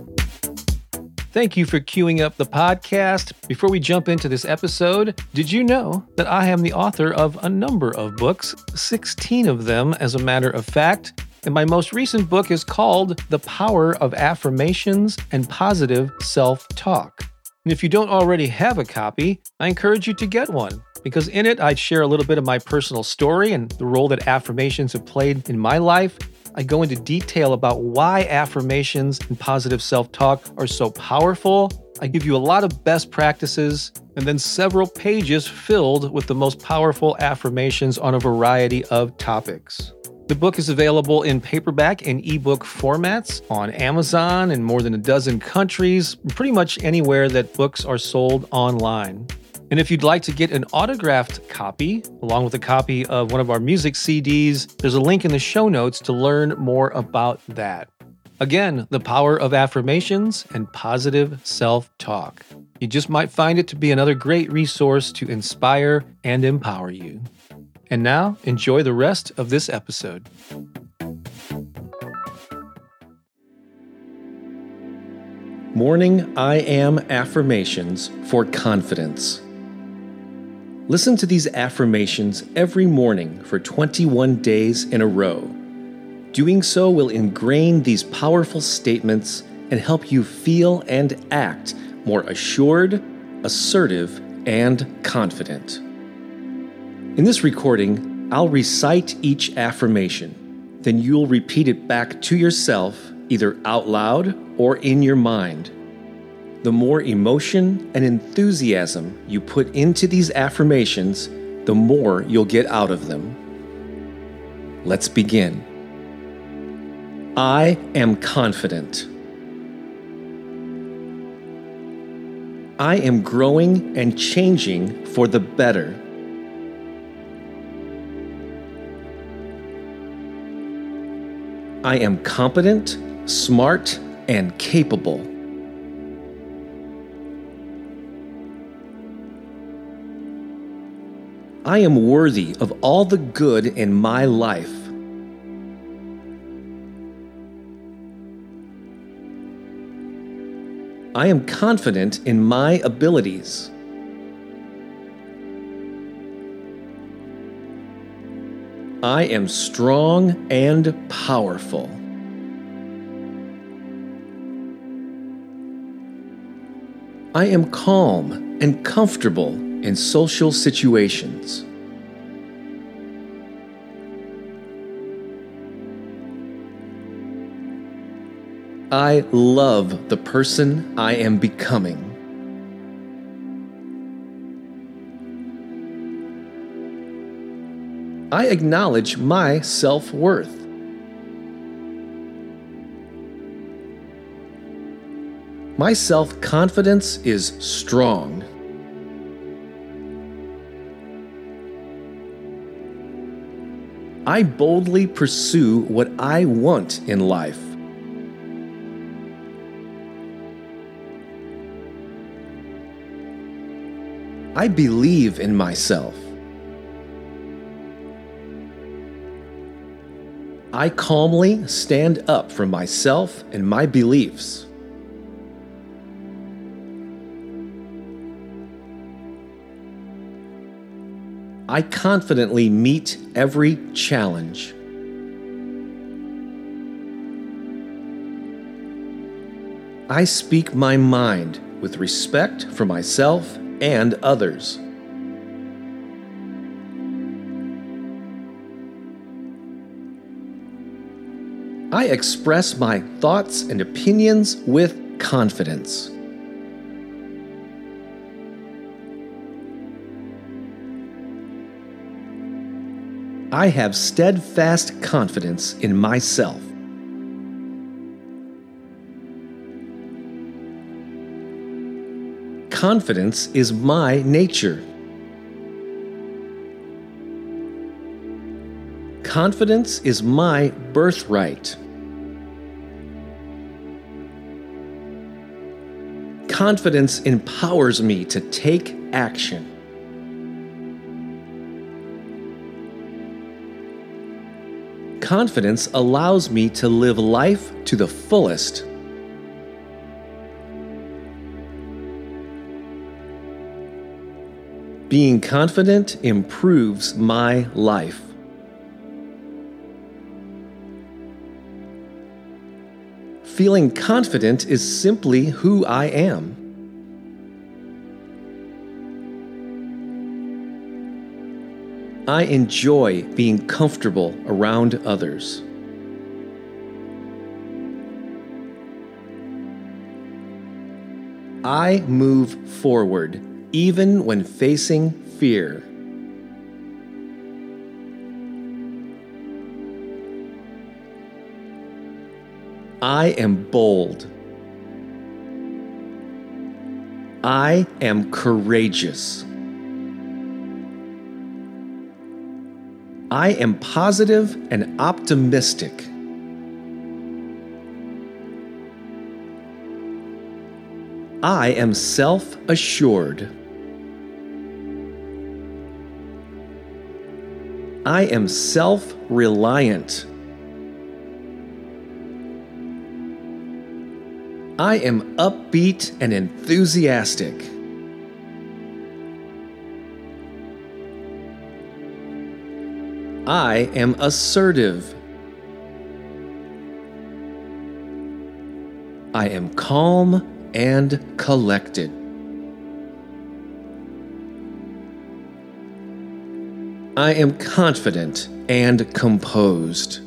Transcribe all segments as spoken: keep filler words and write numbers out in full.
Thank you for queuing up the podcast. Before we jump into this episode, did you know that I am the author of a number of books, sixteen of them as a matter of fact, and my most recent book is called The Power of Affirmations and Positive Self-Talk. And if you don't already have a copy, I encourage you to get one, because in it I share a little bit of my personal story and the role that affirmations have played in my life. I go into detail about why affirmations and positive self-talk are so powerful. I give you a lot of best practices and then several pages filled with the most powerful affirmations on a variety of topics. The book is available in paperback and ebook formats on Amazon in more than a dozen countries, pretty much anywhere that books are sold online. And if you'd like to get an autographed copy, along with a copy of one of our music C Ds, there's a link in the show notes to learn more about that. Again, The Power of Affirmations and Positive Self-Talk. You just might find it to be another great resource to inspire and empower you. And now, enjoy the rest of this episode. Morning I Am Affirmations for Confidence. Listen to these affirmations every morning for twenty-one days in a row. Doing so will ingrain these powerful statements and help you feel and act more assured, assertive, and confident. In this recording, I'll recite each affirmation. Then you'll repeat it back to yourself, either out loud or in your mind. The more emotion and enthusiasm you put into these affirmations, the more you'll get out of them. Let's begin. I am confident. I am growing and changing for the better. I am competent, smart, and capable. I am worthy of all the good in my life. I am confident in my abilities. I am strong and powerful. I am calm and comfortable in social situations. I love the person I am becoming. I acknowledge my self-worth. My self-confidence is strong. I boldly pursue what I want in life. I believe in myself. I calmly stand up for myself and my beliefs. I confidently meet every challenge. I speak my mind with respect for myself and others. I express my thoughts and opinions with confidence. I have steadfast confidence in myself. Confidence is my nature. Confidence is my birthright. Confidence empowers me to take action. Confidence allows me to live life to the fullest. Being confident improves my life. Feeling confident is simply who I am. I enjoy being comfortable around others. I move forward even when facing fear. I am bold. I am courageous. I am positive and optimistic. I am self-assured. I am self-reliant. I am upbeat and enthusiastic. I am assertive. I am calm and collected. I am confident and composed.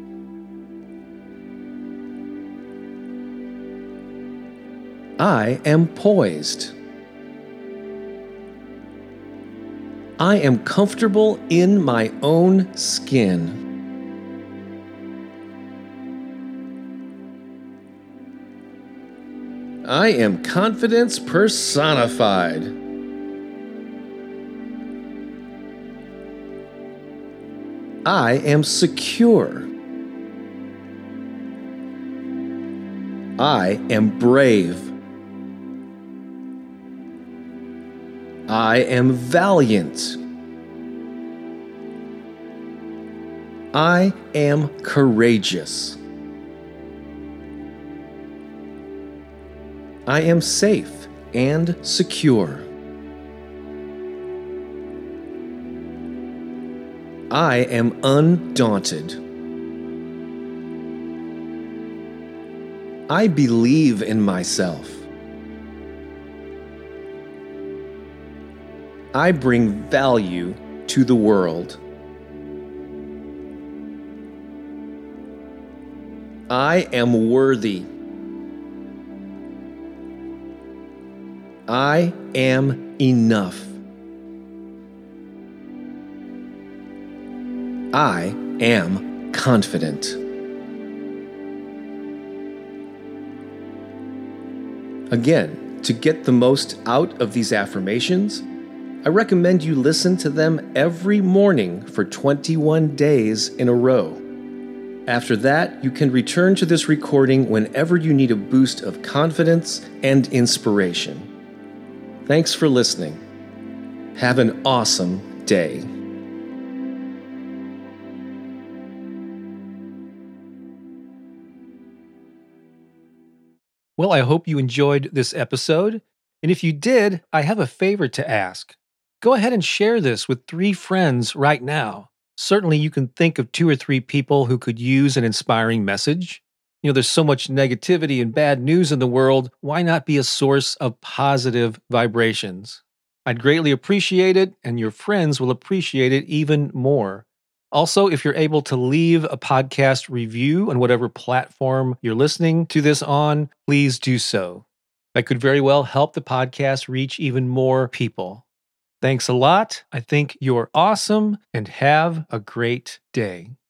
I am poised. I am comfortable in my own skin. I am confidence personified. I am secure. I am brave. I am valiant. I am courageous. I am safe and secure. I am undaunted. I believe in myself. I bring value to the world. I am worthy. I am enough. I am confident. Again, to get the most out of these affirmations, I recommend you listen to them every morning for twenty-one days in a row. After that, you can return to this recording whenever you need a boost of confidence and inspiration. Thanks for listening. Have an awesome day. Well, I hope you enjoyed this episode. And if you did, I have a favor to ask. Go ahead and share this with three friends right now. Certainly, you can think of two or three people who could use an inspiring message. You know, there's so much negativity and bad news in the world. Why not be a source of positive vibrations? I'd greatly appreciate it, and your friends will appreciate it even more. Also, if you're able to leave a podcast review on whatever platform you're listening to this on, please do so. That could very well help the podcast reach even more people. Thanks a lot. I think you're awesome, and have a great day.